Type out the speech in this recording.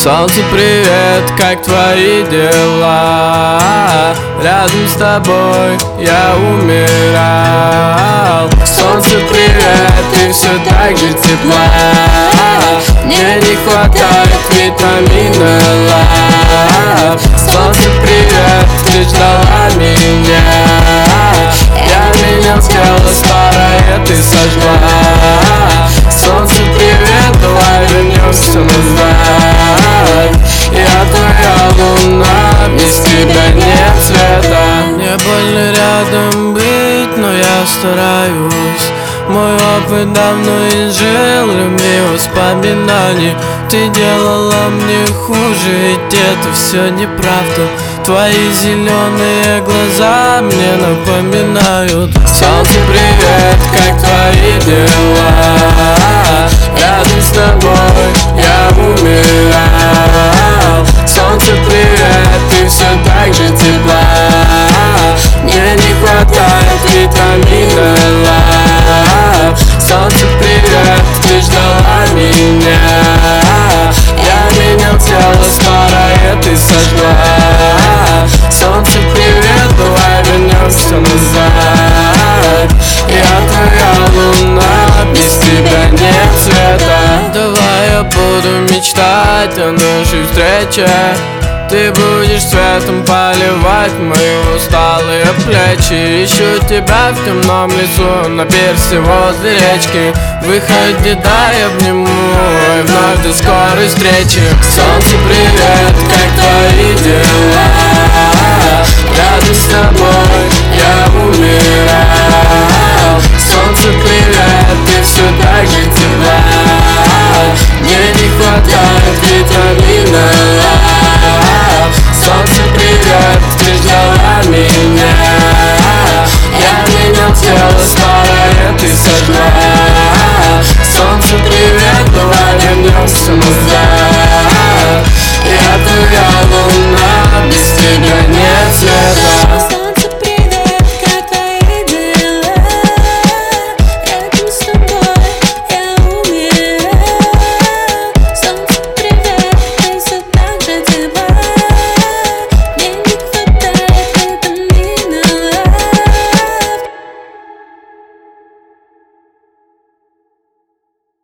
Солнце, привет, как твои дела? Рядом с тобой я умирал. Солнце, привет, ты все так же тепла. Мне не хватает витамина Л. Солнце, привет, ты ждала меня. Я менял тело старое, ты сожгла. Солнце, привет, давай вернемся назад. Я твоя луна, без тебя нет света. Мне больно рядом быть, но я стараюсь. Мой опыт давно изжил любви воспоминаний. Ты делала мне хуже, ведь это все неправда. Твои зеленые глаза мне напоминают. Солнце, привет, как твои дела? Рядом с тобой я умирал. Солнце, привет, ты все так же тепла. Мне не хватает витамина Л. Солнце, привет, ты ждала меня. Я менял тело старое, ты сожгла. Солнце, привет, давай вернемся назад. Я твоя луна, без тебя нет света. Давай я буду мечтать о нашей встрече. Ты будешь светом поливать мои усталые плечи. Ищу тебя в темном лесу, на пирсе возле речки. Выходи, дай обниму, и вновь до скорой встречи. Солнце, привет, как твои дела? Рядом с тобой я умирал. Солнце, привет, ты все так же тепла. Мне не хватает витамина Л. Солнце, привет, ты ждала меня. Я менял тело старое, ты сожгла.